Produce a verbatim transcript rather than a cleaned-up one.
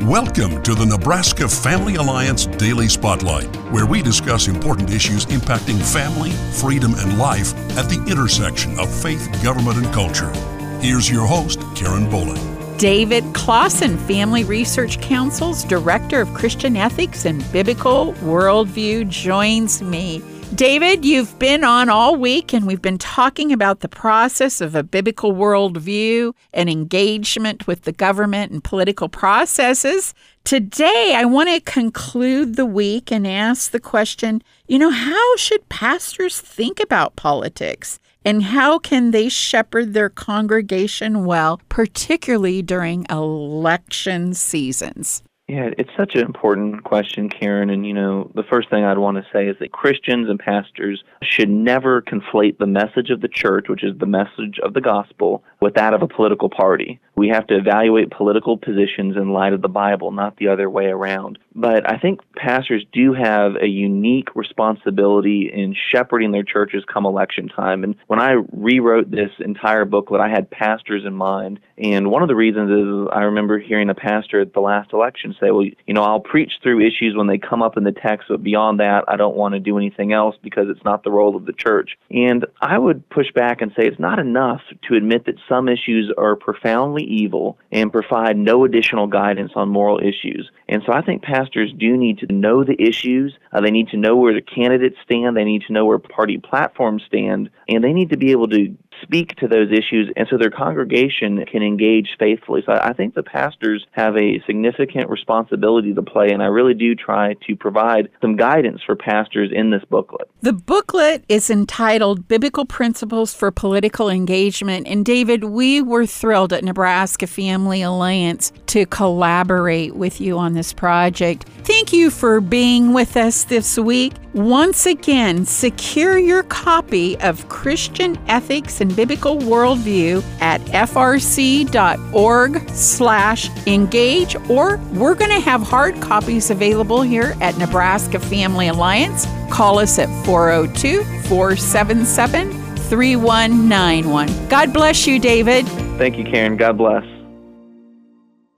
Welcome to the Nebraska Family Alliance Daily Spotlight, where we discuss important issues impacting family, freedom, and life at the intersection of faith, government, and culture. Here's your host, Karen Bowling. David Clausen, Family Research Council's Director of Christian Ethics and Biblical Worldview, joins me. David, you've been on all week, and we've been talking about the process of a biblical worldview and engagement with the government and political processes. Today, I want to conclude the week and ask the question, you know, how should pastors think about politics? And how can they shepherd their congregation well, particularly during election seasons? Yeah, it's such an important question, Karen. And, you know, the first thing I'd want to say is that Christians and pastors should never conflate the message of the church, which is the message of the gospel, with that of a political party. We have to evaluate political positions in light of the Bible, not the other way around. But I think pastors do have a unique responsibility in shepherding their churches come election time. And when I rewrote this entire booklet, I had pastors in mind. And one of the reasons is I remember hearing a pastor at the last election say, well, you know, I'll preach through issues when they come up in the text, but beyond that, I don't want to do anything else because it's not the role of the church. And I would push back and say it's not enough to admit that some issues are profoundly evil and provide no additional guidance on moral issues. And so I think pastors do need to know the issues. Uh, they need to know where the candidates stand. They need to know where party platforms stand. And they need to be able to speak to those issues, and so their congregation can engage faithfully. So I think the pastors have a significant responsibility to play, and I really do try to provide some guidance for pastors in this booklet. The booklet is entitled Biblical Principles for Political Engagement, and David, we were thrilled at Nebraska Family Alliance to collaborate with you on this project. Thank you for being with us this week. Once again, secure your copy of Christian Ethics and Biblical Worldview at frc.org slash engage, or we're going to have hard copies available here at Nebraska Family Alliance. Call us at four oh two, four seven seven, three one nine one. God bless you, David. Thank you, Karen. God bless.